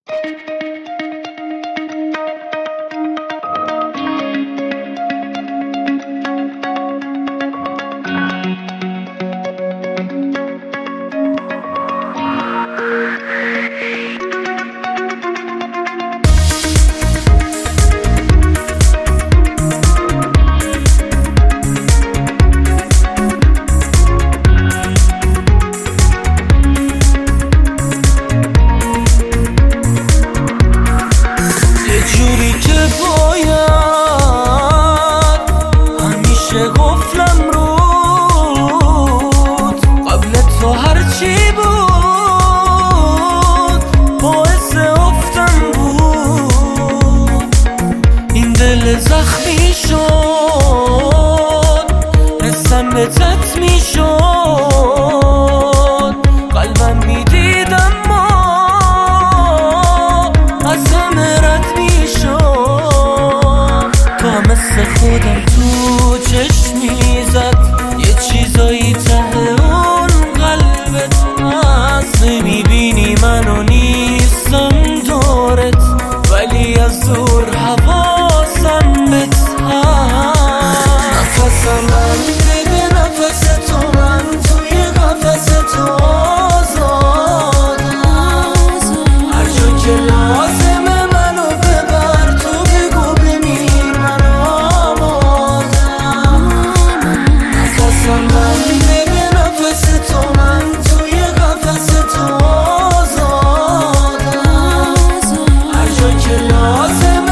زخمی شد حسم به تت می شد قلبم می دید اما از همه رد می شد تو هم مثل خودم تو چشمی زد یه چیزایی ته اون قلبت هست نمی بینی منو نیستم دورت ولی از دور حواسم بهت نفسم بنده به نفس تو من توی قفس تو آزادم هر جا که لازمه منو ببر تو بگو بمیر من آمادم نفسم بنده به نفس تو من توی قفس تو آزادم هر جا که لازمه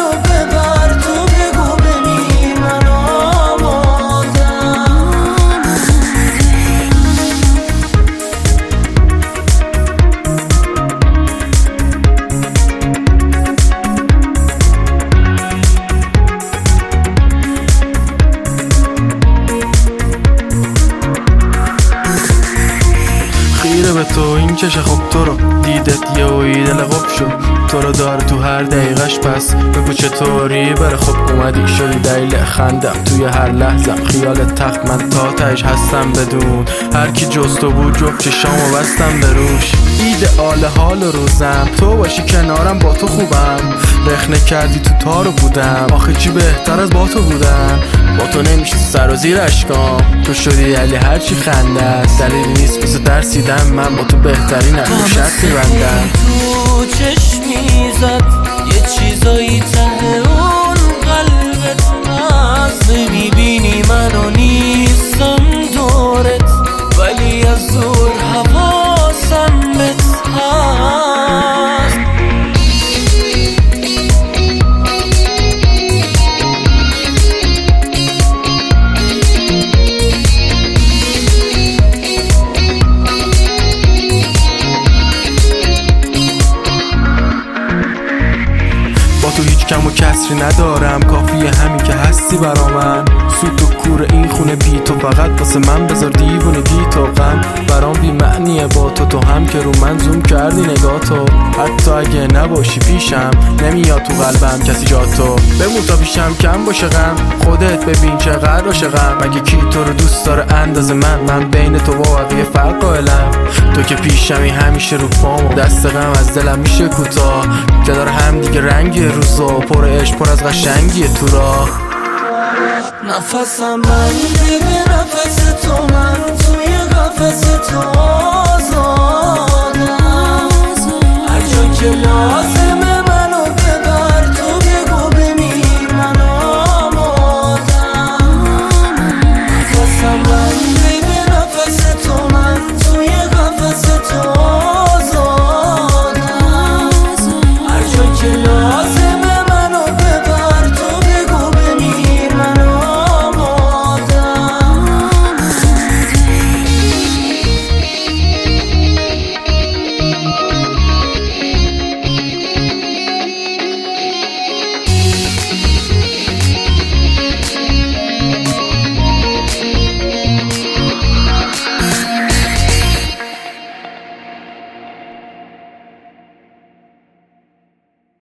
خیره به تو این چشه خب تو رو دیدت یه اوی دل قب شد تو رو داره تو هر دقیقش پس بگو چطوری بره خب اومدی شدی دلیل خندم توی هر لحظم خیال تخت من تا تهش هستم بدون هر کی جز تو بود جفت چشامو بستم به روش ایدئال حال روزم تو باشی کنارم با تو خوبم رخنه کردی تو تارو بودم آخه چی بهتر از با تو بودن با تو نمیشه سر و زیر اشکام تو شدی علی هرچی خنده است دلیلی نیست بسه ترسیدم من با تو بهترینم تو شرط میبندم تو چشمی زد یه چیزایی ته اون قلبت هست نمیبینی منو نیستم دورت ولی از دور حواسم بهت هست تو هیچ کم و کسری ندارم کافیه همین که هستی برا من سوت و کور این خونه بی تو فقط واسه من بذار دیوونگی تو غم برام بی معنیه با تو هم که رو من زوم کردی نگاه تو حتی اگه نباشی پیشم نمیاد تو قلبم کسی جا تو بمون تا پیشم کم باشه غم خودت ببین چقدر عاشقم مگه کی تو رو دوست داره اندازه من بین تو و بقیه فرق قائلم تو که پیشمی همیشه رو پام دست غم از دلم میشه کوتاه که داره هم دیگه رنگی روزا پر عشق پر از قشنگی تو راه نفسم بنده به نفس تو من توی قفس تو آزاد